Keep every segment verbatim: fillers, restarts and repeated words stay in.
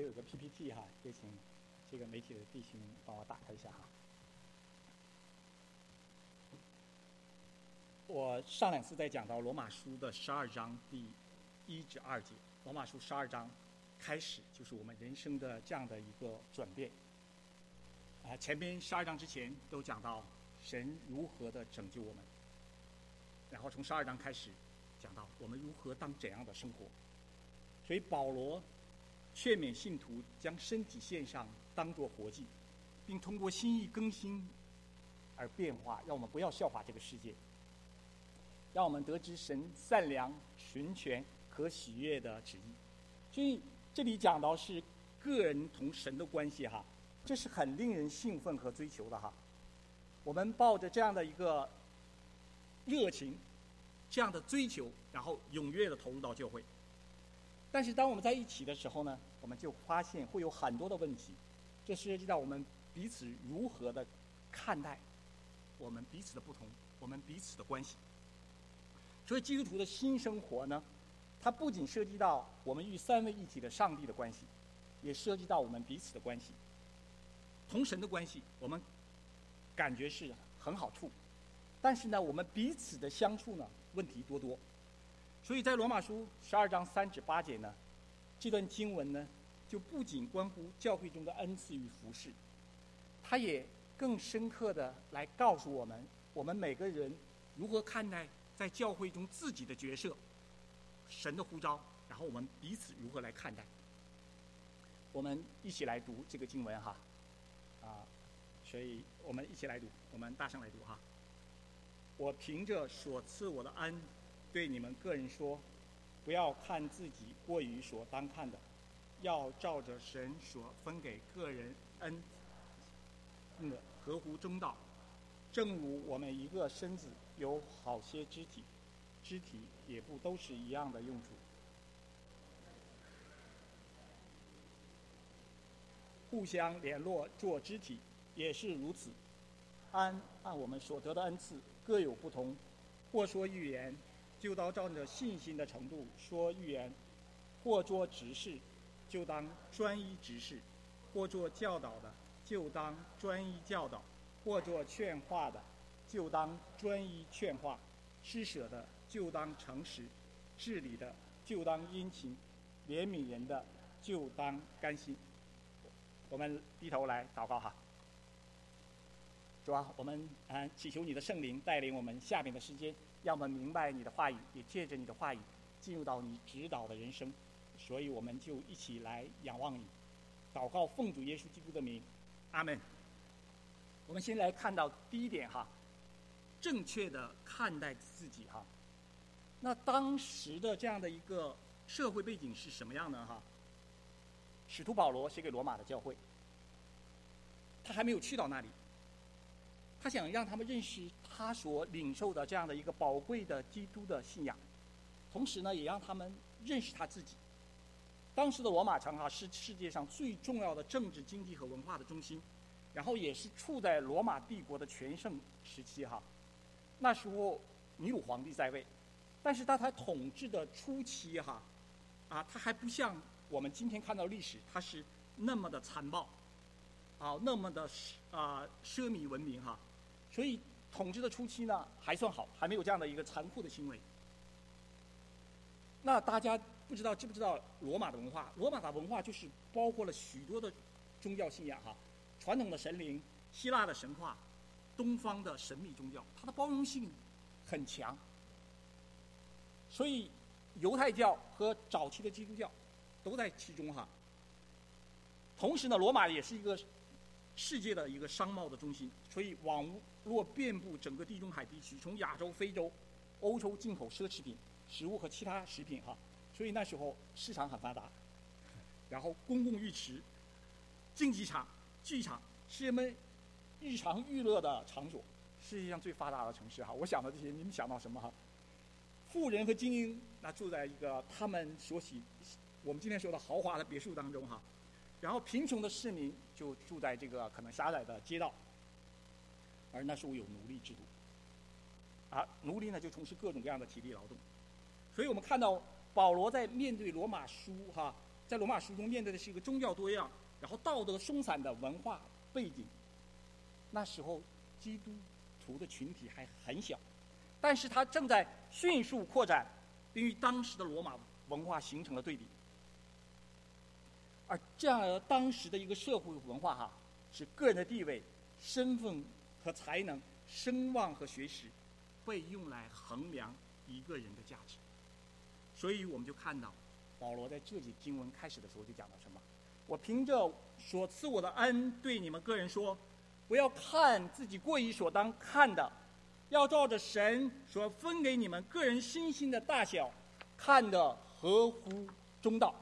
有个 P P T 哈，也请这个媒体的弟兄帮我打开一下哈。我上两次在讲到罗马书的十二章第一至二节，罗马书十二章开始就是我们人生的这样的一个转变。啊，前边十二章之前都讲到神如何的拯救我们，然后从十二章开始讲到我们如何当怎样的生活。所以保罗劝勉信徒将身体献上，当作活祭，并通过心意更新而变化，让我们不要效法这个世界，让我们得知神善良、纯全、可喜悦的旨意。所以这里讲到是个人同神的关系哈，这是很令人兴奋和追求的哈。我们抱着这样的一个热情，这样的追求，然后踊跃的投入到教会。但是当我们在一起的时候呢，我们就发现会有很多的问题，这涉及到我们彼此如何的看待我们彼此的不同，我们彼此的关系。所以基督徒的新生活呢，它不仅涉及到我们与三位一体的上帝的关系，也涉及到我们彼此的关系。同神的关系我们感觉是很好处，但是呢我们彼此的相处呢问题多多。所以在罗马书十二章三至八节呢，这段经文呢就不仅关乎教会中的恩赐与服事，它也更深刻的来告诉我们，我们每个人如何看待在教会中自己的角色，神的呼召，然后我们彼此如何来看待。我们一起来读这个经文哈，啊，所以我们一起来读，我们大声来读哈。我凭着所赐我的恩，对你们个人说，不要看自己过于所当看的，要照着神所分给个人恩的合乎中道。正如我们一个身子有好些肢体，肢体也不都是一样的用处。互相联络做肢体也是如此。按按我们所得的恩赐各有不同，或说预言，就当照着信心的程度说预言；或做执事，就当专一执事；或做教导的，就当专一教导；或做劝化的，就当专一劝化；施舍的，就当诚实；治理的，就当殷勤；怜悯人的，就当甘心。我们低头来祷告哈。主啊，我们啊祈求你的圣灵带领我们下面的时间，让我们明白你的话语，也借着你的话语进入到你指导的人生。所以我们就一起来仰望你，祷告奉主耶稣基督的名，阿们。我们先来看到第一点哈，正确的看待自己哈。那当时的这样的一个社会背景是什么样呢哈？使徒保罗写给罗马的教会，他还没有去到那里，他想让他们认识他所领受的这样的一个宝贵的基督的信仰，同时呢也让他们认识他自己。当时的罗马城啊是世界上最重要的政治、经济和文化的中心，然后也是处在罗马帝国的全盛时期哈。那时候尼禄皇帝在位，但是他他统治的初期哈，啊他还不像我们今天看到历史，它是那么的残暴，啊，那么的啊奢靡文明哈，所以统治的初期呢还算好，还没有这样的一个残酷的行为。那大家不知道知不知道罗马的文化？罗马的文化就是包括了许多的宗教信仰哈，传统的神灵、希腊的神话、东方的神秘宗教，它的包容性很强。所以犹太教和早期的基督教都在其中哈。同时呢，罗马也是一个世界的一个商贸的中心，所以网络遍布整个地中海地区，从亚洲、非洲、欧洲进口奢侈品、食物和其他食品哈。所以那时候市场很发达，然后公共浴池、竞技场、剧场是人们日常娱乐的场所，世界上最发达的城市哈。我想到这些，你们想到什么哈？富人和精英那住在一个他们所喜我们今天说的豪华的别墅当中哈，然后贫穷的市民就住在这个可能狭窄的街道，而那时候有奴隶制度，啊，奴隶呢就从事各种各样的体力劳动，所以我们看到保罗在面对罗马书哈在罗马书中面对的是一个宗教多样，然后道德松散的文化背景。那时候基督徒的群体还很小，但是它正在迅速扩展，并与当时的罗马文化形成了对比。而这样的当时的一个社会文化哈，是个人的地位、身份和才能、声望和学识被用来衡量一个人的价值。所以我们就看到保罗在这节经文开始的时候就讲到什么：我凭着所赐我的恩对你们个人说，不要看自己过于所当看的，要照着神所分给你们个人信心的大小，看得合乎中道。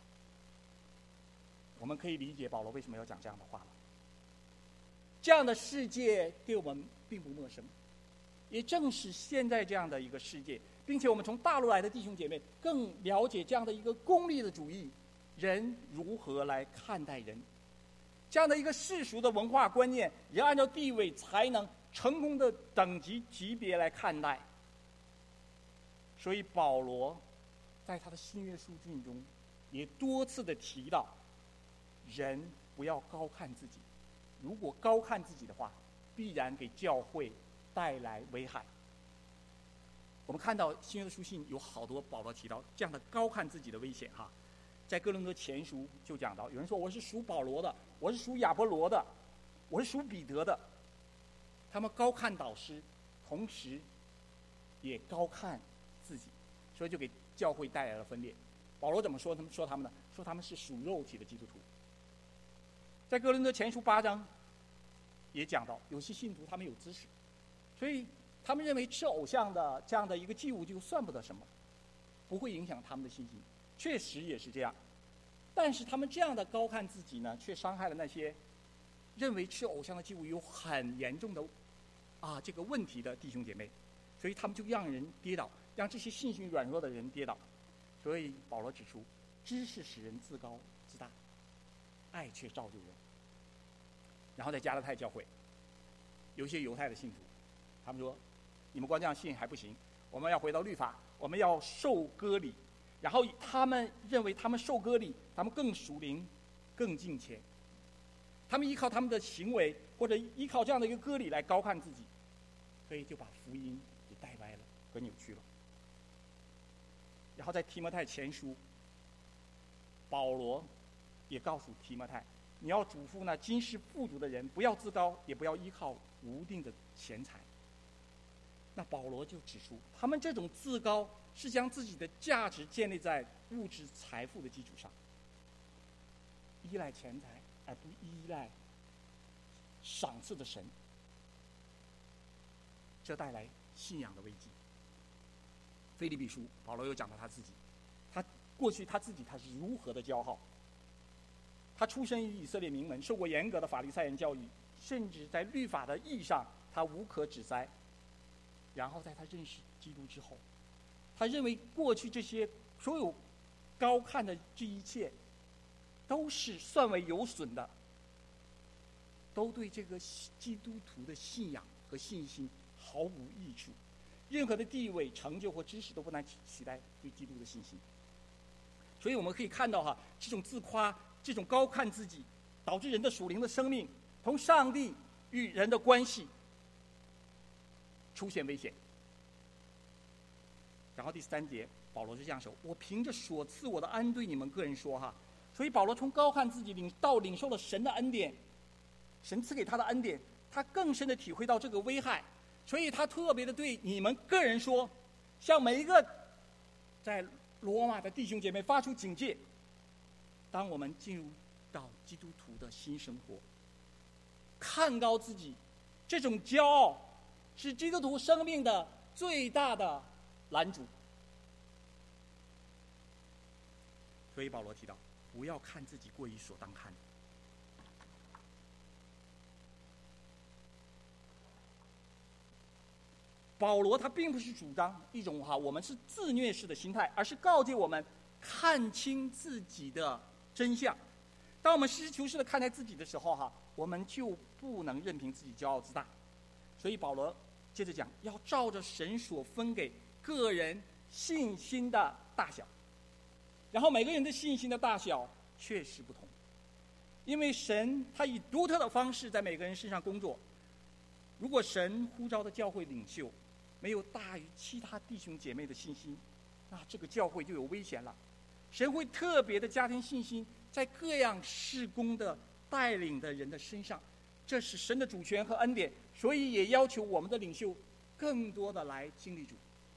我们可以理解保罗为什么要讲这样的话了。这样的世界对我们并不陌生，也正是现在这样的一个世界，并且我们从大陆来的弟兄姐妹更了解这样的一个功利的主义，人如何来看待人，这样的一个世俗的文化观念，也按照地位、才能、成功的等级级别来看待。所以保罗在他的新约书信中也多次的提到，人不要高看自己，如果高看自己的话，必然给教会带来危害。我们看到新约的书信有好多保罗提到这样的高看自己的危险哈。在哥林多前书就讲到，有人说我是属保罗的，我是属亚波罗的，我是属彼得的，他们高看导师，同时也高看自己，所以就给教会带来了分裂。保罗怎么说他们说他们呢？说他们是属肉体的基督徒。在哥林多前书八章也讲到，有些信徒他们有知识，所以他们认为吃偶像的这样的一个祭物就算不得什么，不会影响他们的信心。确实也是这样，但是他们这样的高看自己呢，却伤害了那些认为吃偶像的祭物有很严重的啊这个问题的弟兄姐妹，所以他们就让人跌倒，让这些信心软弱的人跌倒。所以保罗指出，知识使人自高自大，爱却造就人。然后在加拉太教会，有一些犹太的信徒，他们说：“你们光这样信还不行，我们要回到律法，我们要受割礼。”然后他们认为他们受割礼，他们更属灵，更敬虔。他们依靠他们的行为，或者依靠这样的一个割礼来高看自己，所以就把福音给带歪了和扭曲了。然后在提摩太前书，保罗也告诉提摩太，你要嘱咐那今世富足的人，不要自高，也不要依靠无定的钱财。那保罗就指出，他们这种自高是将自己的价值建立在物质财富的基础上，依赖钱财而不依赖赏赐的神，这带来信仰的危机。腓立比书保罗又讲到他自己，他过去他自己他是如何的骄傲。他出身于以色列名门，受过严格的法利赛人教育，甚至在律法的义上他无可指摘。然后在他认识基督之后，他认为过去这些所有高看的这一切都是算为有损的，都对这个基督徒的信仰和信心毫无益处，任何的地位、成就或知识都不能取代对基督的信心。所以我们可以看到哈，这种自夸、这种高看自己，导致人的属灵的生命同上帝与人的关系出现危险。然后第三节，保罗是这样说：“我凭着所赐我的恩对你们个人说哈。”所以保罗从高看自己领到领受了神的恩典，神赐给他的恩典，他更深的体会到这个危害，所以他特别的对你们个人说，向每一个在罗马的弟兄姐妹发出警戒：当我们进入到基督徒的新生活，看高自己，这种骄傲是基督徒生命的最大的拦阻。所以保罗提到，不要看自己过于所当看的。保罗他并不是主张一种哈我们是自虐式的心态，而是告诫我们看清自己的真相。当我们实事求是的看待自己的时候哈，我们就不能任凭自己骄傲自大。所以保罗接着讲，要照着神所分给个人信心的大小。 然后每个人的信心的大小确实不同，因为神他以独特的方式在每个人身上工作。如果神呼召的教会领袖没有大于其他弟兄姐妹的信心，那这个教会就有危险了。神会特别的加添信心在各样事工的带领的人的身上，这是神的主权和恩典，所以也要求我们的领袖更多的来经历主。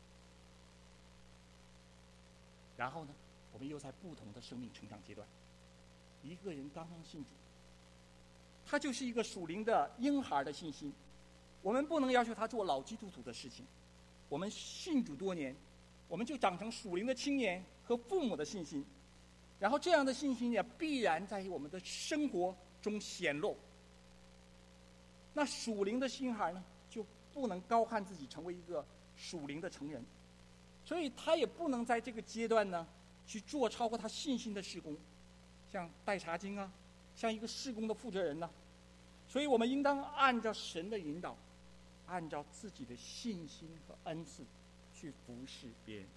然后呢，我们又在不同的生命成长阶段，一个人刚刚信主，他就是一个属灵的婴孩的信心，我们不能要求他做老基督徒的事情。我们信主多年，我们就长成属灵的青年和父母的信心，然后这样的信心也必然在我们的生活中显露。那属灵的婴孩呢，就不能高看自己成为一个属灵的成人，所以他也不能在这个阶段呢去做超过他信心的事工，像带查经啊，像一个事工的负责人呢、啊。所以我们应当按照神的引导，按照自己的信心和恩赐去服侍别人。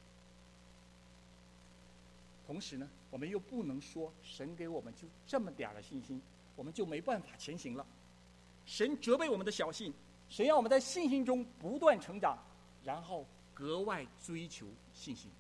同时呢，我们又不能说神给我们就这么点儿的信心，我们就没办法前行了。神责备我们的小信，神要我们在信心中不断成长，然后格外追求信心。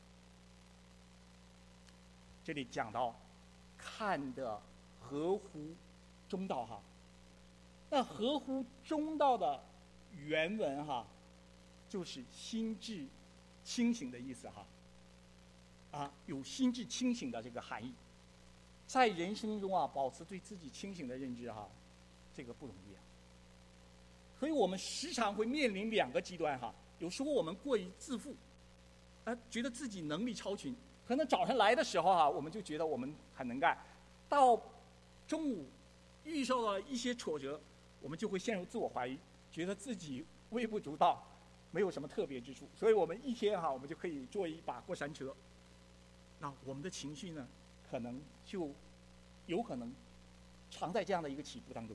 这里讲到看的合乎中道哈，那合乎中道的原文哈，就是心智清醒的意思哈，啊，有心智清醒的这个含义。在人生中啊，保持对自己清醒的认知哈，这个不容易啊。所以我们时常会面临两个极端哈，有时候我们过于自负，啊，觉得自己能力超群，可能早上来的时候哈，我们就觉得我们很能干，到中午遇受到一些挫折，我们就会陷入自我怀疑，觉得自己微不足道，没有什么特别之处，所以我们一天哈，我们就可以坐一把过山车。那我们的情绪呢，可能就有可能常在这样的一个起伏当中。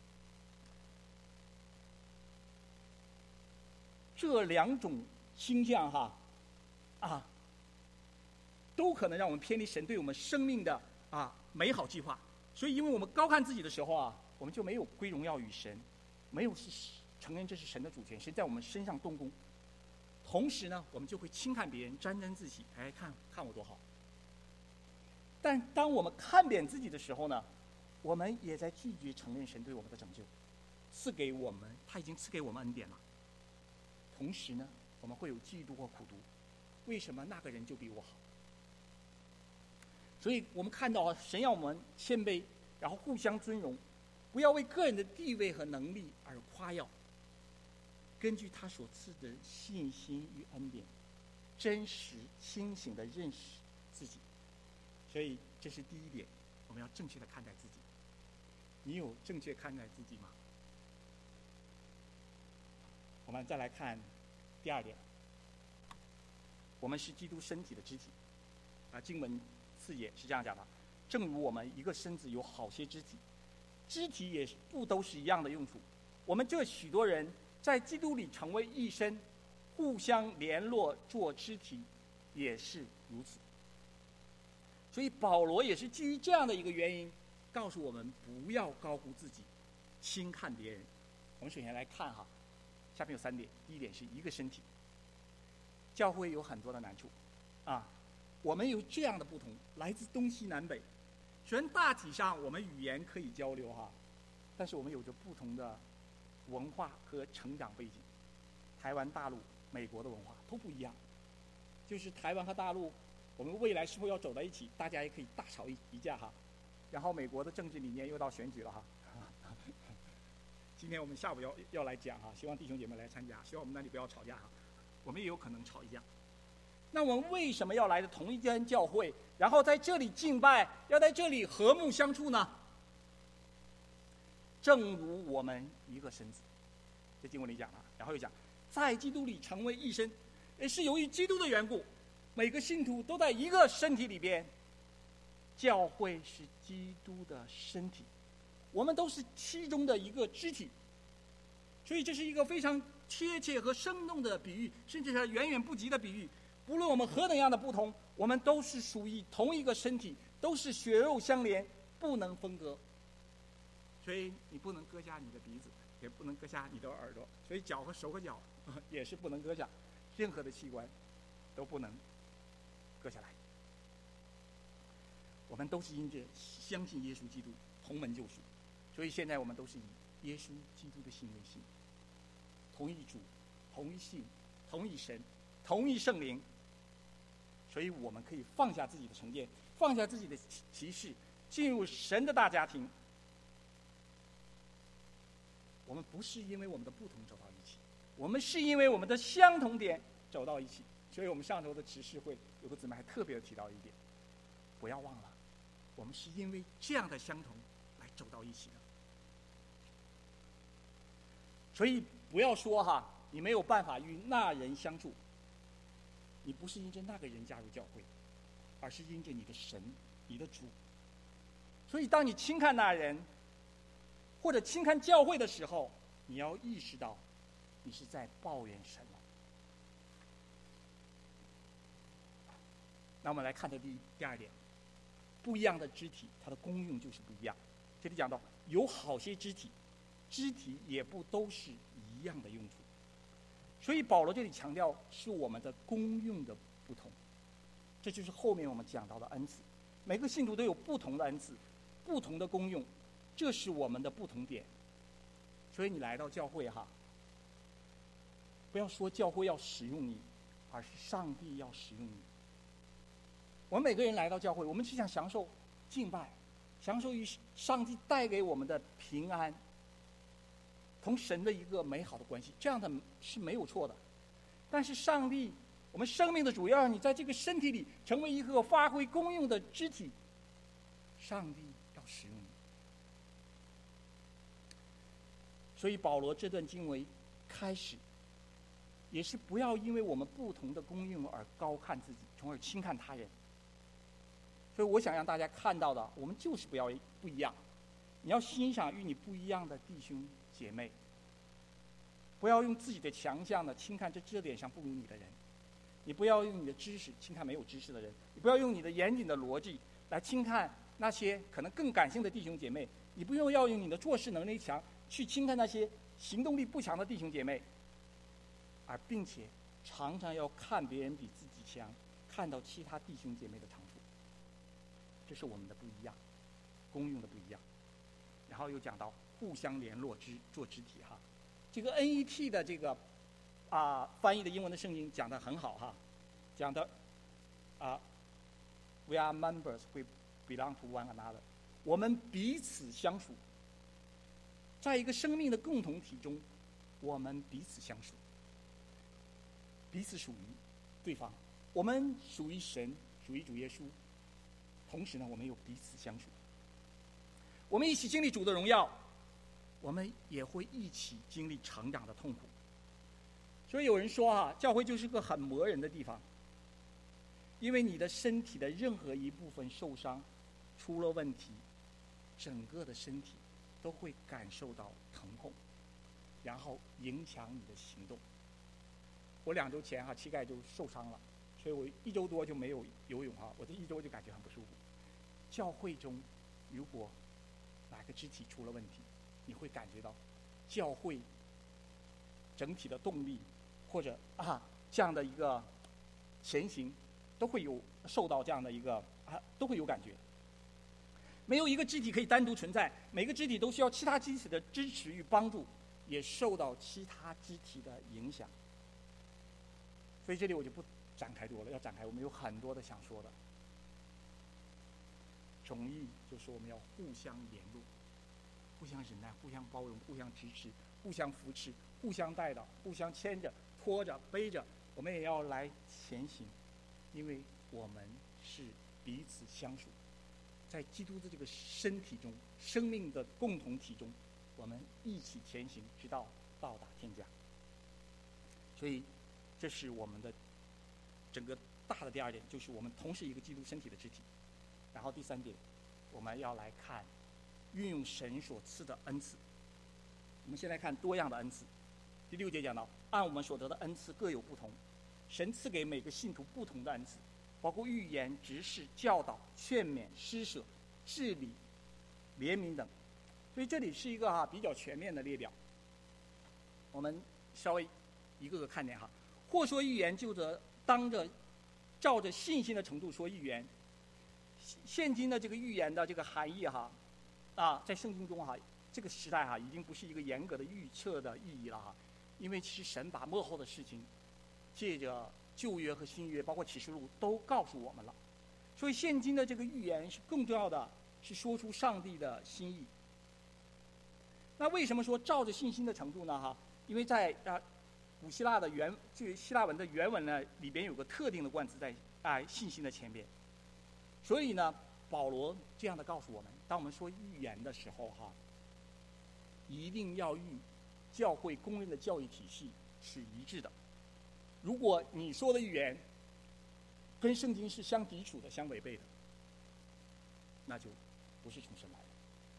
这两种倾向哈，啊，都可能让我们偏离神对我们生命的啊美好计划。所以，因为我们高看自己的时候啊，我们就没有归荣耀与神，没有是承认这是神的主权，神在我们身上动工。同时呢，我们就会轻看别人，沾沾自喜，哎，看看我多好。但当我们看扁自己的时候呢，我们也在拒绝承认神对我们的拯救，赐给我们，他已经赐给我们恩典了。同时呢，我们会有嫉妒或苦毒，为什么那个人就比我好？所以我们看到神要我们谦卑，然后互相尊荣，不要为个人的地位和能力而夸耀，根据他所赐的信心与恩典，真实清醒地认识自己。所以这是第一点，我们要正确的看待自己。你有正确看待自己吗？我们再来看第二点，我们是基督身体的肢体。啊，经文四节是这样讲的：正如我们一个身子有好些肢体，肢体也不都是一样的用处。我们这许多人在基督里成为一身，互相联络做肢体，也是如此。所以保罗也是基于这样的一个原因，告诉我们不要高估自己，轻看别人。我们首先来看哈，下面有三点。第一点是一个身体，教会有很多的难处，啊，我们有这样的不同，来自东西南北。虽然大体上我们语言可以交流哈，但是我们有着不同的文化和成长背景。台湾、大陆、美国的文化都不一样，就是台湾和大陆，我们未来是否要走在一起，大家也可以大吵一一架哈。然后美国的政治理念又到选举了哈。今天我们下午要要来讲哈，希望弟兄姐妹来参加，希望我们那里不要吵架哈，我们也有可能吵一架。那我们为什么要来的同一间教会，然后在这里敬拜，要在这里和睦相处呢？正如我们一个身子，这经文里讲了，然后又讲，在基督里成为一身，也是由于基督的缘故，每个信徒都在一个身体里边。教会是基督的身体，我们都是其中的一个肢体，所以这是一个非常贴切和生动的比喻，甚至是远远不及的比喻。不论我们何等样的不同， 我们都是属于同一个身体，都是血肉相连，不能分割。所以你不能割下你的鼻子，也不能割下你的耳朵，所以脚和手和脚也是不能割下，任何的器官都不能割下来。我们都是因着相信耶稣基督同门救赎，所以现在我们都是以耶稣基督的信为信，同一主，同一信，同一神，同一圣灵。所以我们可以放下自己的成见，放下自己的歧视，进入神的大家庭。我们不是因为我们的不同走到一起，我们是因为我们的相同点走到一起。所以我们上周的执事会有个姊妹还特别的提到一点，不要忘了，我们是因为这样的相同来走到一起的。所以不要说哈，你没有办法与那人相处，你不是因着那个人加入教会，而是因着你的神，你的主。所以当你轻看那人或者轻看教会的时候，你要意识到你是在抱怨神了。那我们来看它第第二点，不一样的肢体，它的功用就是不一样。这里讲到有好些肢体，肢体也不都是一样的用处。所以保罗这里强调是我们的功用的不同，这就是后面我们讲到的恩赐。每个信徒都有不同的恩赐，不同的功用，这是我们的不同点。所以你来到教会哈，不要说教会要使用你，而是上帝要使用你。我们每个人来到教会，我们是想享受敬拜，享受于上帝带给我们的平安，同神的一个美好的关系，这样的是没有错的。但是上帝，我们生命的主要让你在这个身体里成为一个发挥功用的肢体，上帝要使用你。所以保罗这段经文开始也是不要因为我们不同的功用而高看自己，从而轻看他人。所以我想让大家看到的，我们就是不要不一样。你要欣赏与你不一样的弟兄姐妹，不要用自己的强项呢轻看这这点上不如你的人，你不要用你的知识轻看没有知识的人，你不要用你的严谨的逻辑来轻看那些可能更感性的弟兄姐妹，你不用要用你的做事能力强去轻看那些行动力不强的弟兄姐妹，而并且常常要看别人比自己强，看到其他弟兄姐妹的长处。这是我们的不一样，功用的不一样。然后又讲到互相联络之做肢体哈，这个 N E T 的这个啊、呃、翻译的英文的圣经讲得很好哈，讲的啊、呃、We are members, we belong to one another， 我们彼此相属，在一个生命的共同体中，我们彼此相属，彼此属于对方，我们属于神，属于主耶稣。同时呢，我们又彼此相属，我们一起经历主的荣耀，我们也会一起经历成长的痛苦。所以有人说啊，教会就是个很磨人的地方，因为你的身体的任何一部分受伤，出了问题，整个的身体都会感受到疼痛，然后影响你的行动。我两周前哈、啊、膝盖就受伤了，所以我一周多就没有游泳啊，我这一周就感觉很不舒服。教会中，如果哪个肢体出了问题，你会感觉到教会整体的动力或者啊这样的一个前行，都会有受到这样的一个啊都会有感觉。没有一个肢体可以单独存在，每个肢体都需要其他肢体的支持与帮助，也受到其他肢体的影响。所以这里我就不展开多了，要展开我们有很多的想说的。总义就是我们要互相联络，互相忍耐，互相包容，互相支持，互相扶持，互相带导，互相牵着拖着背着，我们也要来前行，因为我们是彼此相属，在基督的这个身体中，生命的共同体中，我们一起前行，直到到达天家。所以这是我们的整个大的第二点，就是我们同是一个基督身体的肢体。然后第三点，我们要来看运用神所赐的恩赐。我们先来看多样的恩赐。第六节讲到，按我们所得的恩赐各有不同，神赐给每个信徒不同的恩赐， 包括预言、执事、教导、劝勉、施舍、治理、怜悯等。所以这里是一个哈、啊、比较全面的列表。我们稍微一个个看点哈。或说预言，就则当着照着信心的程度说预言。现今的这个预言的这个含义哈，啊，在圣经中哈，这个时代哈，已经不是一个严格的预测的意义了哈，因为其实神把末后的事情，借着旧约和新约，包括启示录都告诉我们了，所以现今的这个预言是更重要的，是说出上帝的心意。那为什么说照着信心的程度呢？哈，因为在啊古希腊的原，就希腊文的原文呢，里边有个特定的冠词在啊信心的前边。所以呢，保罗这样的告诉我们，当我们说预言的时候哈，一定要与教会公认的教育体系是一致的。如果你说的预言跟圣经是相抵触的、相违背的，那就不是从神来的。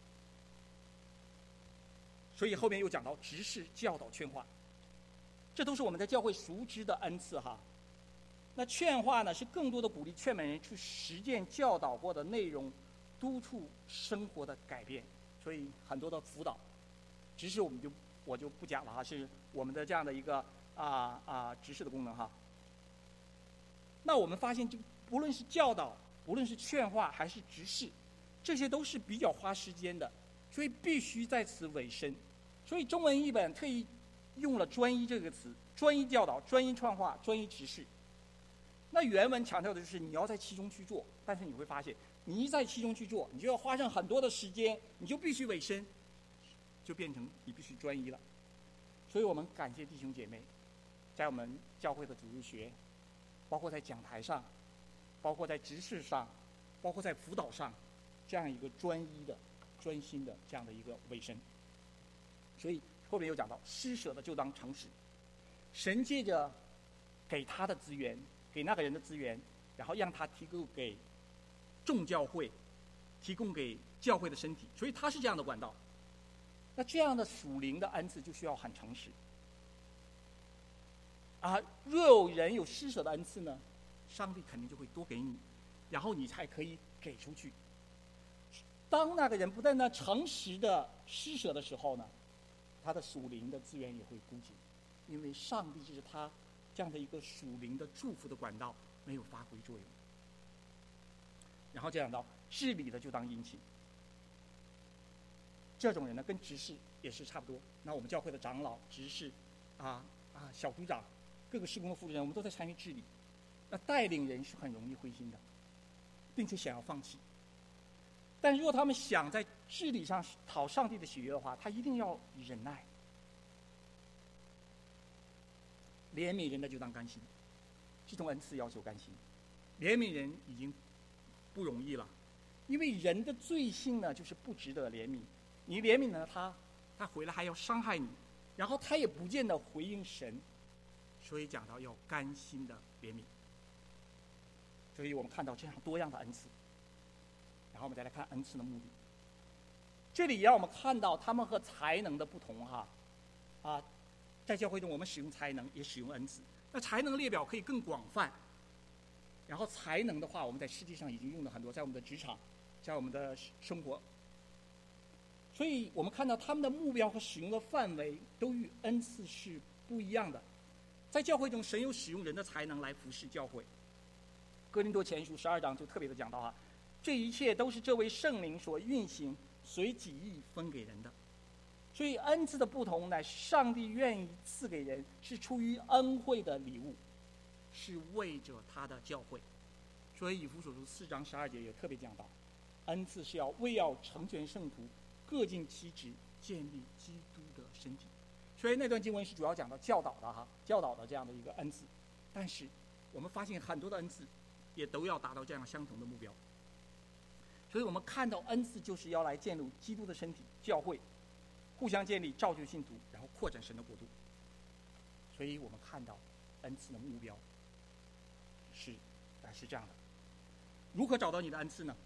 所以后面又讲到执事、教导、劝化，这都是我们在教会熟知的恩赐哈。那劝化呢，是更多的鼓励劝勉人去实践教导过的内容，督促生活的改变。所以很多的辅导，执事我们就我就不讲了哈，是我们的这样的一个啊啊执事的功能哈。那我们发现，就不论是教导，不论是劝化还是执事，这些都是比较花时间的，所以必须在此委身。所以中文译本特意用了专一这个词，专一教导、专一劝化、专一执事。那原文强调的就是你要在其中去做，但是你会发现，你一在其中去做，你就要花上很多的时间，你就必须委身，就变成你必须专一了。所以我们感谢弟兄姐妹，在我们教会的主日学，包括在讲台上，包括在执事上，包括在辅导上，这样一个专一的、专心的这样的一个委身。所以后面又讲到，施舍的就当诚实，神借着给他的资源。给那个人的资源，然后让他提供给众教会，提供给教会的身体，所以他是这样的管道。那这样的属灵的恩赐就需要很诚实。啊，若有人有施舍的恩赐呢，上帝肯定就会多给你，然后你才可以给出去。当那个人不在那诚实的施舍的时候呢，他的属灵的资源也会枯竭，因为上帝就是他这样的一个属灵的祝福的管道没有发挥作用。然后讲到治理的就当殷勤，这种人呢跟执事也是差不多。那我们教会的长老、执事啊啊小组长、各个事工的负责人，我们都在参与治理。那带领人是很容易灰心的，并且想要放弃。但如果他们想在治理上讨上帝的喜悦的话，他一定要忍耐。怜悯人的就当甘心，这种恩赐要求甘心。怜悯人已经不容易了，因为人的罪性呢，就是不值得怜悯。你怜悯了他，他回来还要伤害你，然后他也不见得回应神，所以讲到要甘心的怜悯。所以我们看到这样多样的恩赐，然后我们再来看恩赐的目的。这里让我们看到他们和才能的不同哈，啊。在教会中，我们使用才能，也使用恩赐。那才能列表可以更广泛，然后才能的话，我们在实际上已经用了很多，在我们的职场，在我们的生活。所以我们看到他们的目标和使用的范围都与恩赐是不一样的。在教会中，神有使用人的才能来服侍教会。哥林多前书十二章就特别的讲到啊，这一切都是这位圣灵所运行，随己意分给人的。所以恩赐的不同乃是上帝愿意赐给人，是出于恩惠的礼物，是为着他的教会。所以以弗所书四章十二节也特别讲到，恩赐是要为要成全圣徒，各尽其职，建立基督的身体。所以那段经文是主要讲到教导的哈，教导的这样的一个恩赐。但是我们发现很多的恩赐也都要达到这样相同的目标。所以我们看到恩赐就是要来建立基督的身体，教会。互相建立、造就信徒，然后扩展神的国度。所以我们看到恩赐的目标是啊是这样的。如何找到你的恩赐呢？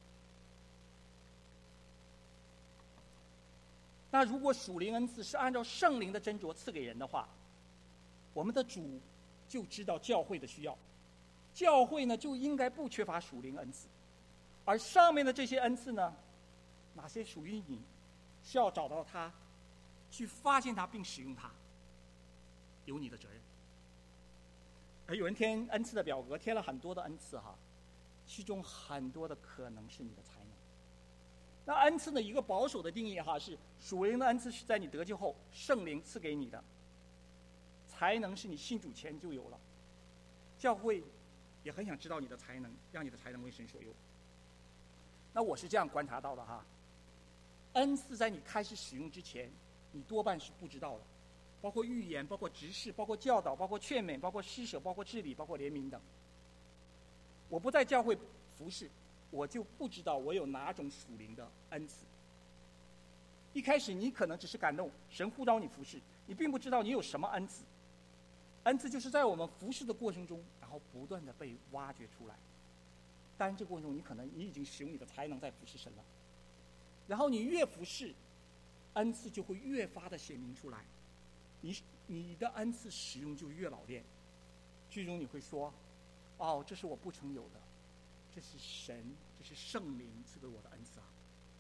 那如果属灵恩赐是按照圣灵的斟酌赐给人的话，我们的主就知道教会的需要， 教会呢就应该不缺乏属灵恩赐，而上面的这些恩赐呢，哪些属于你，是要找到它，去发现它并使用它，有你的责任。而有人填恩赐的表格，填了很多的恩赐哈，其中很多的可能是你的才能。那恩赐的一个保守的定义哈，是属灵的恩赐是在你得救后圣灵赐给你的，才能是你信主前就有了。教会也很想知道你的才能，让你的才能为神所用。那我是这样观察到的哈，恩赐在你开始使用之前，你多半是不知道的，包括预言，包括执事，包括教导，包括劝勉，包括施舍，包括治理，包括怜悯等。我不在教会服侍，我就不知道我有哪种属灵的恩赐。一开始你可能只是感动，神呼召你服侍，你并不知道你有什么恩赐。恩赐就是在我们服侍的过程中，然后不断的被挖掘出来。当然这个过程中，你可能你已经使用你的才能在服侍神了。然后你越服侍，恩赐就会越发的显明出来，你你的恩赐使用就越老练。最终你会说，哦，这是我不曾有的，这是神，这是圣灵赐给我的恩赐啊。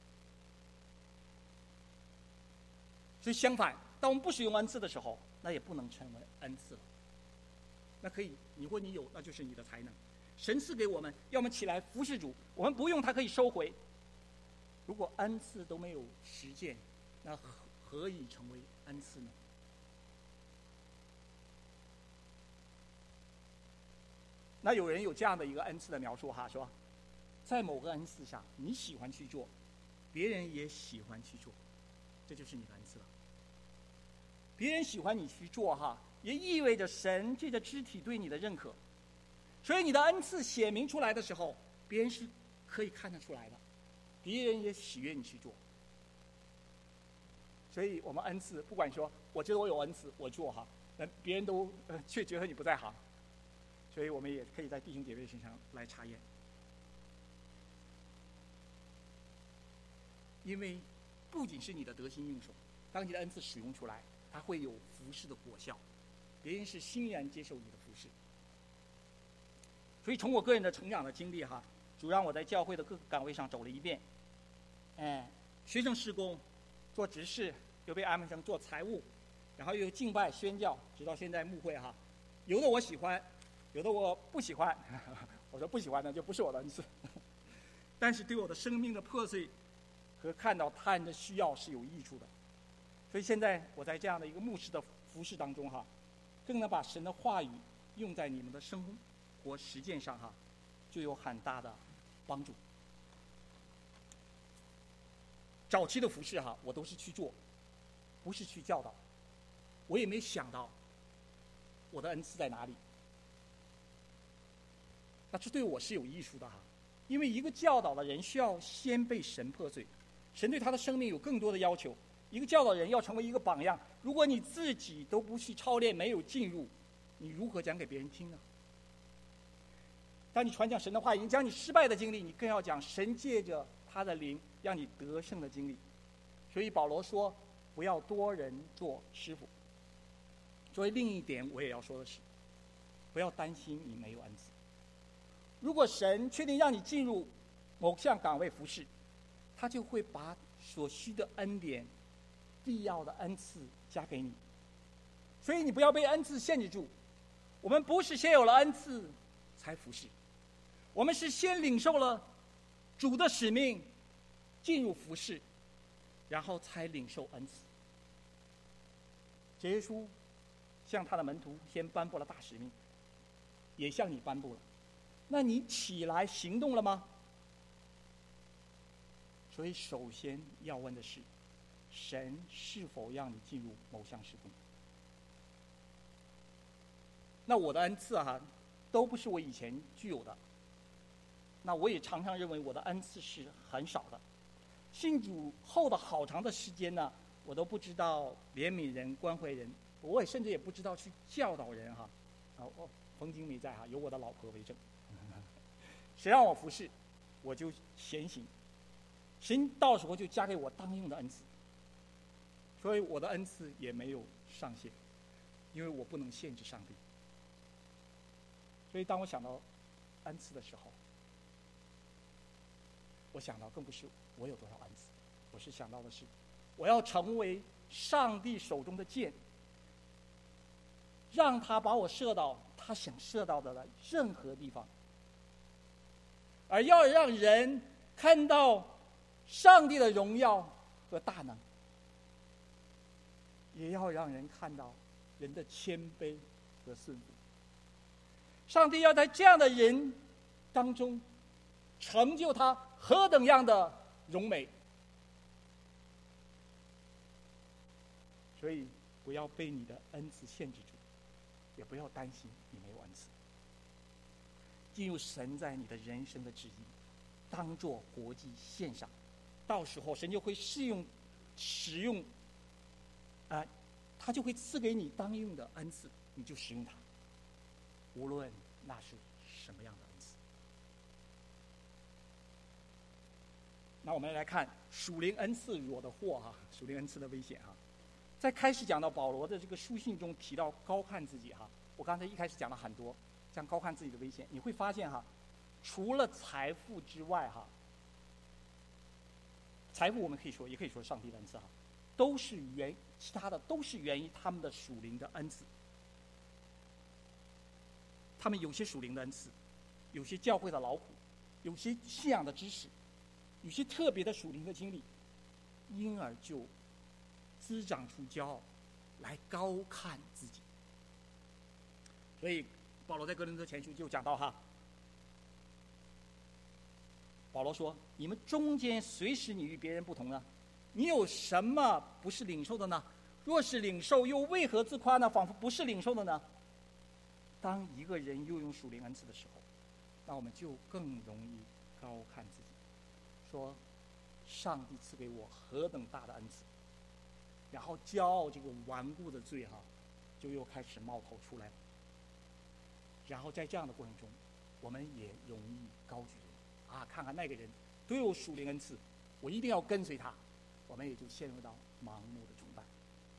所以相反，当我们不使用恩赐的时候，那也不能成为恩赐了。那可以，你或你有，那就是你的才能。神赐给我们，要么起来服侍主，我们不用他可以收回。如果恩赐都没有实践，那何何以成为恩赐呢？那有人有这样的一个恩赐的描述哈，说，在某个恩赐上，你喜欢去做，别人也喜欢去做，这就是你的恩赐了。别人喜欢你去做哈，也意味着神借着肢体对你的认可。所以你的恩赐显明出来的时候，别人是可以看得出来的，别人也喜悦你去做。所以我们恩赐，不管说我觉得我有恩赐，我做哈，那别人都呃却觉得你不在行。所以我们也可以在弟兄姐妹身上来查验。因为不仅是你的得心应手，当你的恩赐使用出来，它会有服侍的果效，别人是欣然接受你的服侍。所以从我个人的成长的经历哈，主让我在教会的各个岗位上走了一遍，哎，学生事工，做执事，又被安排成做财务，然后又敬拜宣教，直到现在牧会哈。有的我喜欢，有的我不喜欢，我说不喜欢的就不是我的恩赐，但是对我的生命的破碎和看到他人的需要是有益处的。所以现在我在这样的一个牧师的服事当中哈，更能把神的话语用在你们的生活实践上哈，就有很大的帮助。早期的服事哈，我都是去做，不是去教导，我也没想到我的恩赐在哪里。那这对我是有益处的哈，因为一个教导的人需要先被神破碎，神对他的生命有更多的要求。一个教导人要成为一个榜样，如果你自己都不去操练，没有进入，你如何讲给别人听呢？当你传讲神的话，已经讲你失败的经历，你更要讲神借着他的灵让你得胜的经历。所以保罗说，不要多人做师傅。作为另一点，我也要说的是，不要担心你没有恩赐。如果神确定让你进入某项岗位服侍，他就会把所需的恩典、必要的恩赐加给你。所以你不要被恩赐限制住。我们不是先有了恩赐才服侍，我们是先领受了主的使命，进入服侍，然后才领受恩赐。耶稣向他的门徒先颁布了大使命，也向你颁布了。那你起来行动了吗？所以首先要问的是，神是否让你进入某项事工？那我的恩赐哈、啊，都不是我以前具有的。那我也常常认为我的恩赐是很少的。信主后的好长的时间呢，我都不知道怜悯人、关怀人，我也甚至也不知道去教导人哈。啊，我冯经没在哈，有我的老婆为证。谁让我服侍，我就先行。神到时候就加给我当用的恩赐。所以我的恩赐也没有上限，因为我不能限制上帝。所以当我想到恩赐的时候，我想到更不是我有多少恩赐，我是想到的是，我要成为上帝手中的箭，让他把我射到他想射到的任何地方，而要让人看到上帝的荣耀和大能，也要让人看到人的谦卑和顺服。上帝要在这样的人当中成就他何等样的荣美。所以不要被你的恩赐限制住，也不要担心你没有恩赐。进入神在你的人生的旨意，当作活祭献上，到时候神就会适用使用啊、呃，他就会赐给你当用的恩赐，你就使用它，无论那是什么样的恩赐。那我们来看属灵恩赐惹的祸哈、啊，属灵恩赐的危险哈、啊。在开始讲到保罗的这个书信中提到高看自己哈、啊，我刚才一开始讲了很多像高看自己的危险，你会发现哈、啊，除了财富之外哈、啊，财富我们可以说也可以说上帝的恩赐哈、啊，都是源其他的都是源于他们的属灵的恩赐。他们有些属灵的恩赐，有些教会的劳苦，有些信仰的知识，有些特别的属灵的经历，因而就滋长出骄傲，来高看自己。所以保罗在哥林多前书就讲到哈，保罗说：“你们中间谁使你与别人不同呢？你有什么不是领受的呢？若是领受，又为何自夸呢？仿佛不是领受的呢？”当一个人又用属灵恩赐的时候，那我们就更容易高看自己，说上帝赐给我何等大的恩赐，然后骄傲这个顽固的罪哈、啊，就又开始冒头出来了。然后在这样的过程中，我们也容易高举人啊，看看那个人都有属灵恩赐，我一定要跟随他，我们也就陷入到盲目的崇拜。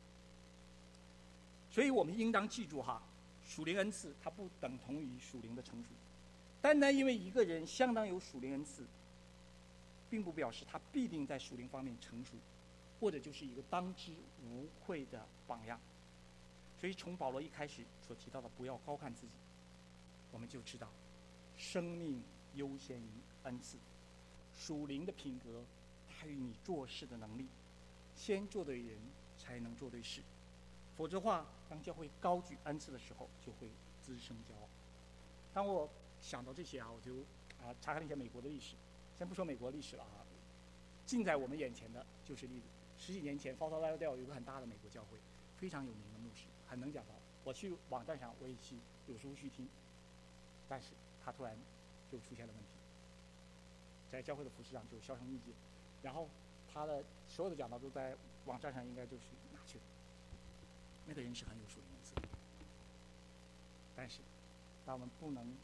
所以我们应当记住哈。属灵恩赐它不等同于属灵的成熟，单单因为一个人相当有属灵恩赐，并不表示他必定在属灵方面成熟，或者就是一个当之无愧的榜样。所以从保罗一开始所提到的不要高看自己，我们就知道生命优先于恩赐，属灵的品格大于你做事的能力，先做对人才能做对事，否则的话，当教会高举恩赐的时候，就会滋生骄傲。当我想到这些啊，我就啊查看了一下美国的历史。先不说美国历史了啊，近在我们眼前的就是例子。十几年前 ，Fort Lauderdale 有个很大的美国教会，非常有名的牧师，很能讲道。我去网站上我也去，有时候去听，但是他突然就出现了问题，在教会的服饰上就销声匿迹，然后他的所有的讲道都在网站上应该就是拿去了。那个人是很有属灵恩赐的，但是当我们不能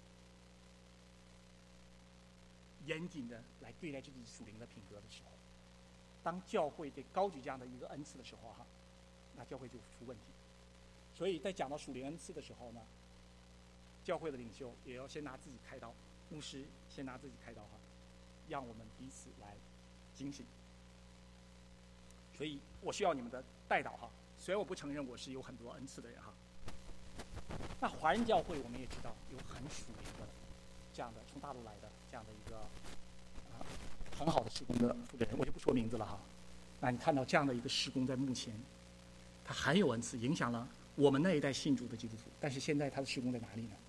严谨的来对待自己属灵的品格的时候，当教会对高举这样的一个恩赐的时候哈，那教会就出问题。所以在讲到属灵恩赐的时候呢，教会的领袖也要先拿自己开刀，牧师先拿自己开刀哈，让我们彼此来警醒。所以我需要你们的带导哈。虽然我不承认我是有很多恩赐的人哈，那华人教会我们也知道有很属灵的这样的从大陆来的这样的一个啊很好的事工的负责人，我就不说名字了哈。那你看到这样的一个事工在目前，他很有恩赐，影响了我们那一代信主的基督徒，但是现在他的事工在哪里呢？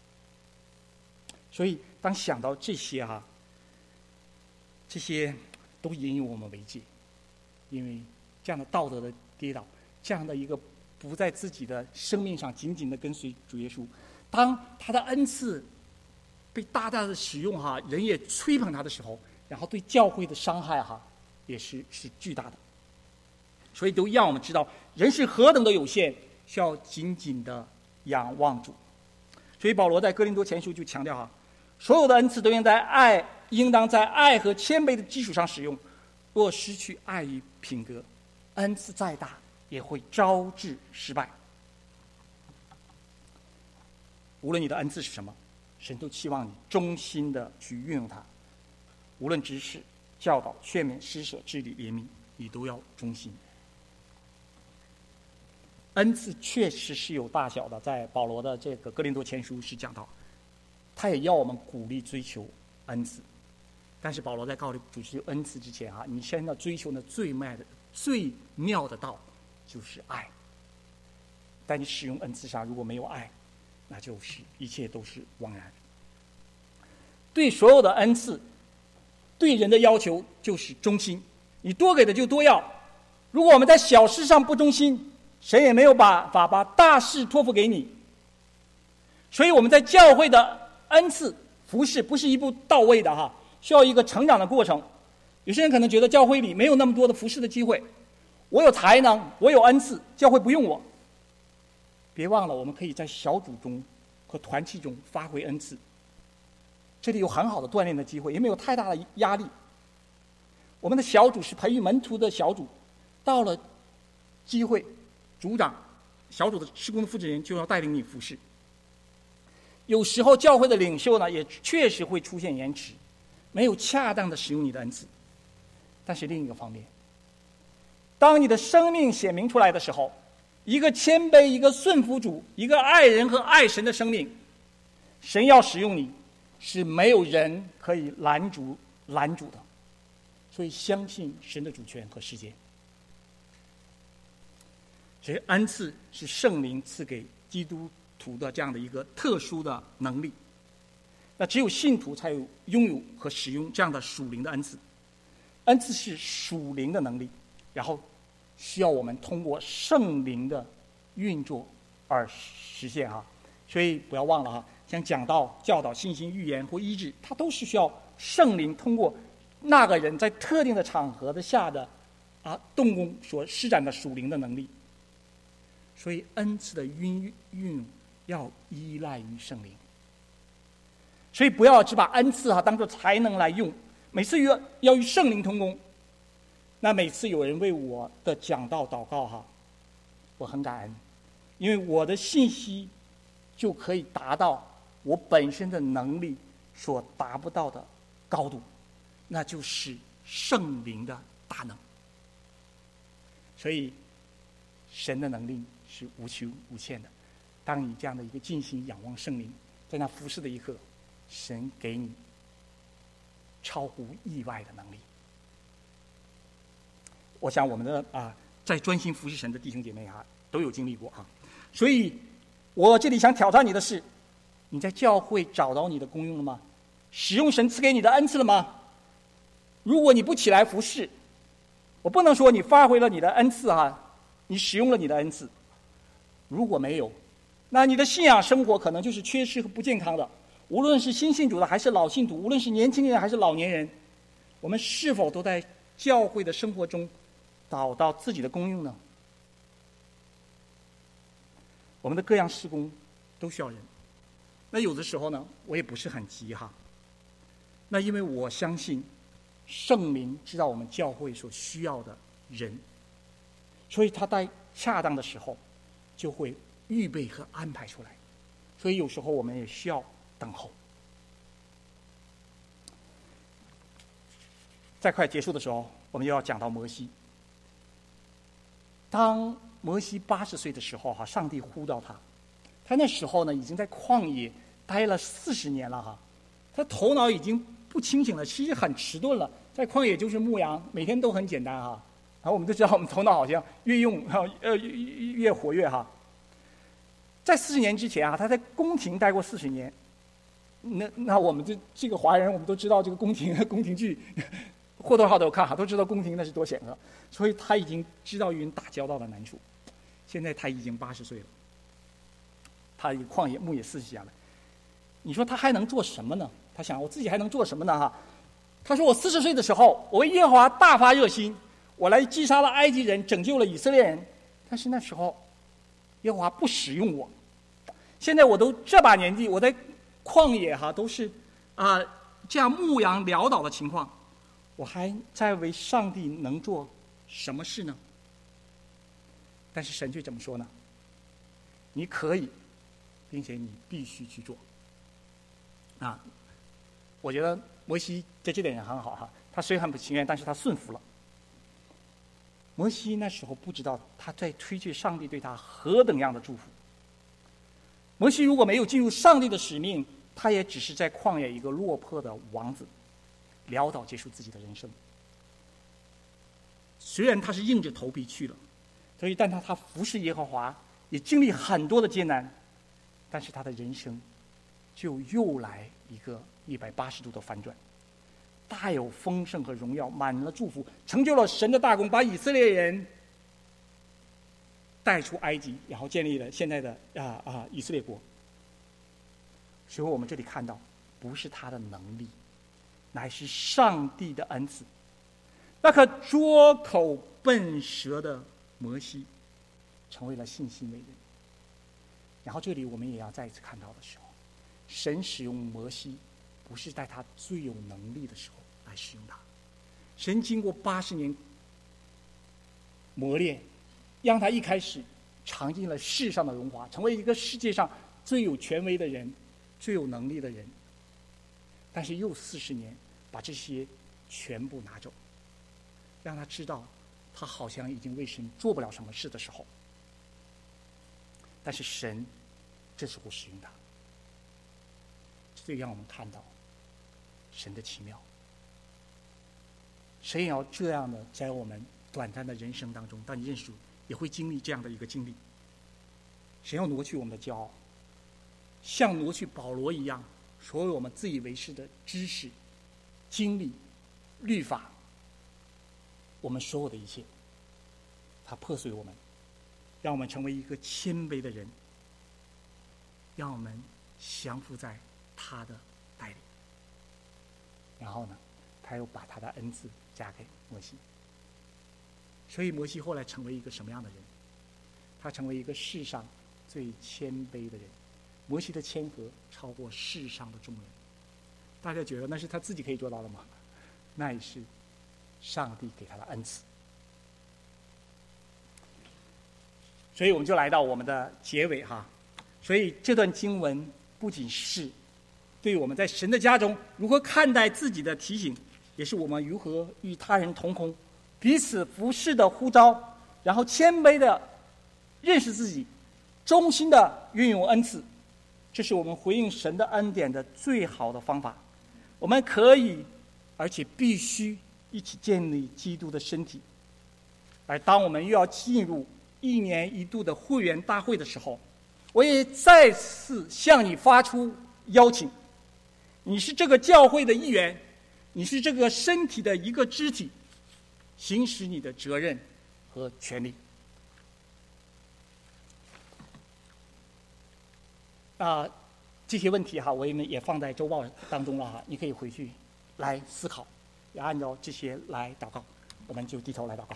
所以当想到这些哈，这些都引以我们为戒，因为这样的道德的跌倒。这样的一个不在自己的生命上紧紧的跟随主耶稣，当他的恩赐被大大的使用哈，人也吹捧他的时候，然后对教会的伤害哈也是是巨大的。所以都让我们知道人是何等的有限，需要紧紧的仰望主。所以保罗在哥林多前书就强调哈，所有的恩赐都应在爱，应当在爱和谦卑的基础上使用。若失去爱与品格，恩赐再大也会招致失败。无论你的恩赐是什么， 神都期望你忠心的去运用它，无论指示、教导、劝勉、施舍、治理、怜悯，你都要忠心。恩赐确实是有大小的，在保罗的这个哥林多前书是讲到，他也要我们鼓励追求恩赐。但是保罗在告诉主持恩赐之前啊，你先要追求呢最妙的、最妙的道，就是爱。在你使用恩赐上如果没有爱，那就是一切都是枉然。对所有的恩赐，对人的要求就是忠心，你多给的就多要。如果我们在小事上不忠心，谁也没有办法把大事托付给你。所以我们在教会的恩赐服事不是一步到位的哈，需要一个成长的过程。有些人可能觉得教会里没有那么多的服事的机会，我有才能，我有恩赐，教会不用我。别忘了，我们可以在小组中和团契中发挥恩赐，这里有很好的锻炼的机会，也没有太大的压力。我们的小组是培育门徒的小组，到了机会，组长、小组的事工的负责人就要带领你服事。有时候教会的领袖呢，也确实会出现延迟，没有恰当的使用你的恩赐。但是另一个方面，当你的生命显明出来的时候，一个谦卑、一个顺服主、一个爱人和爱神的生命，神要使用你，是没有人可以拦阻拦阻的。所以相信神的主权和时间。所以恩赐是圣灵赐给基督徒的这样的一个特殊的能力。那只有信徒才有拥有和使用这样的属灵的恩赐。恩赐是属灵的能力，然后需要我们通过圣灵的运作而实现啊。所以不要忘了哈，像讲道、教导、信心、预言或医治，它都是需要圣灵通过那个人在特定的场合的下的啊动工所施展的属灵的能力。所以恩赐的运运用要依赖于圣灵。所以不要只把恩赐哈当作才能来用，每次要要与圣灵同工。那每次有人为我的讲道祷告哈，我很感恩，因为我的信息就可以达到我本身的能力所达不到的高度，那就是圣灵的大能。所以神的能力是无穷无限的。当你这样的一个尽心仰望圣灵，在那服侍的一刻，神给你超乎意外的能力。我想我们的啊，在专心服侍神的弟兄姐妹啊，都有经历过啊。所以我这里想挑战你的是，你在教会找到你的功用了吗？使用神赐给你的恩赐了吗？如果你不起来服侍，我不能说你发挥了你的恩赐啊，你使用了你的恩赐。如果没有，那你的信仰生活可能就是缺失和不健康的。无论是新信主的还是老信徒，无论是年轻人还是老年人，我们是否都在教会的生活中找到自己的功用呢？我们的各样事工都需要人。那有的时候呢，我也不是很急哈。那因为我相信圣灵知道我们教会所需要的人，所以他在恰当的时候就会预备和安排出来。所以有时候我们也需要等候。在快结束的时候，我们又要讲到摩西。当摩西八十岁的时候哈，上帝呼召他，他那时候呢已经在旷野待了四十年了哈，他头脑已经不清醒了，其实很迟钝了，在旷野就是牧羊，每天都很简单哈。然后我们都知道，我们头脑好像越用呃越越活跃哈。在四十年之前啊，他在宫廷待过四十年。那那我们这这个华人，我们都知道这个宫廷宫廷剧，或多或少都有看哈，都知道宫廷那是多险恶，所以他已经知道与人打交道的难处。现在他已经八十岁了，他一旷野牧野四十年了。你说他还能做什么呢？他想我自己还能做什么呢？哈，他说我四十岁的时候，我为耶和华大发热心，我来击杀了埃及人，拯救了以色列人。但是那时候，耶和华不使用我。现在我都这把年纪，我在旷野哈都是啊、呃、这样牧羊潦倒的情况，我还在为上帝能做什么事呢？但是神却怎么说呢？你可以，并且你必须去做。 啊，我觉得摩西在这点也很好哈，他虽然很不情愿，但是他顺服了。摩西那时候不知道他在推却上帝对他何等样的祝福。摩西如果没有进入上帝的使命，他也只是在旷野一个落魄的王子，潦倒结束自己的人生。虽然他是硬着头皮去了，所以但他他服侍耶和华，也经历很多的艰难，但是他的人生就又来一个一百八十度的反转，大有丰盛和荣耀，满了祝福，成就了神的大功，把以色列人带出埃及，然后建立了现在的啊啊以色列国。所以我们这里看到，不是他的能力，乃是上帝的恩赐。那颗拙口笨舌的摩西，成为了信心伟人。然后这里我们也要再一次看到的时候，神使用摩西，不是在他最有能力的时候来使用他。神经过八十年磨练，让他一开始尝尽了世上的荣华，成为一个世界上最有权威的人，最有能力的人。但是又四十年，把这些全部拿走，让他知道他好像已经为神做不了什么事的时候，但是神这时候使用他，这让我们看到神的奇妙。神也要这样的在我们短暂的人生当中，当你认识主，也会经历这样的一个经历。神要挪去我们的骄傲，像挪去保罗一样，所有我们自以为是的知识、经历、律法，我们所有的一切，他破碎我们，让我们成为一个谦卑的人，让我们降服在他的带领。然后呢，他又把他的恩赐加给摩西。所以摩西后来成为一个什么样的人？他成为一个世上最谦卑的人。摩西的谦和超过世上的众人。大家觉得那是他自己可以做到的吗？那也是上帝给他的恩赐。所以我们就来到我们的结尾哈。所以这段经文不仅是对我们在神的家中如何看待自己的提醒，也是我们如何与他人同工、彼此服侍的呼召，然后谦卑的认识自己，忠心的运用恩赐。这是我们回应神的恩典的最好的方法。我们可以，而且必须一起建立基督的身体。而当我们又要进入一年一度的会员大会的时候，我也再次向你发出邀请。你是这个教会的一员，你是这个身体的一个肢体，行使你的责任和权利。啊、呃，这些问题哈，我也也放在周报当中了哈，你可以回去来思考，也按照这些来祷告。我们就低头来祷告。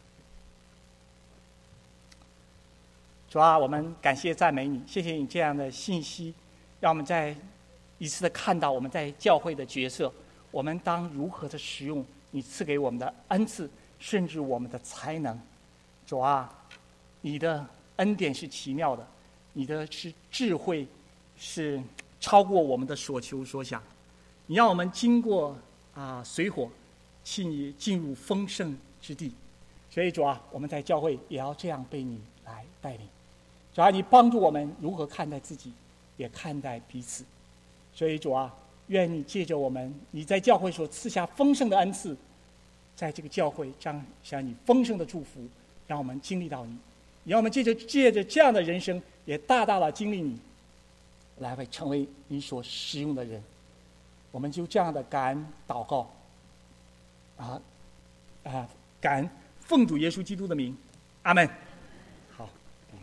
主啊，我们感谢赞美你，谢谢你这样的信息，让我们再一次的看到我们在教会的角色，我们当如何的使用你赐给我们的恩赐，甚至我们的才能。主啊，你的恩典是奇妙的，你的是智慧，是超过我们的所求所想。你让我们经过啊、呃、水火，进进入丰盛之地。所以主啊，我们在教会也要这样被你来带领。主啊，你帮助我们如何看待自己，也看待彼此。所以主啊，愿你借着我们你在教会所赐下丰盛的恩赐，在这个教会彰显你丰盛的祝福，让我们经历到你，让我们借着借着这样的人生，也大大的经历你，来会成为你所使用的人。我们就这样的感恩祷告，啊啊，感恩奉主耶稣基督的名，阿们。